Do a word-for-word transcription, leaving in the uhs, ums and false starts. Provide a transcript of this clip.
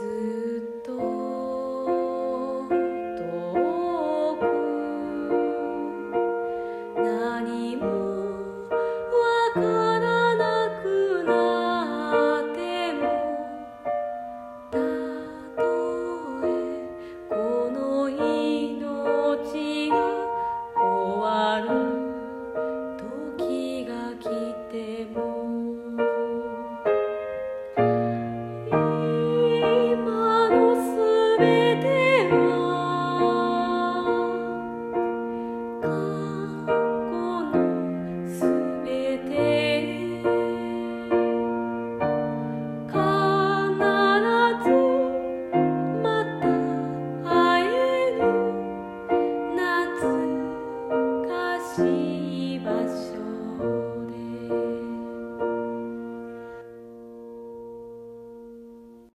ずっと遠く何もわからなくなってもたとえこの命が終わる時が来ても今のすべては過去のすべて必ずまた会える懐かしい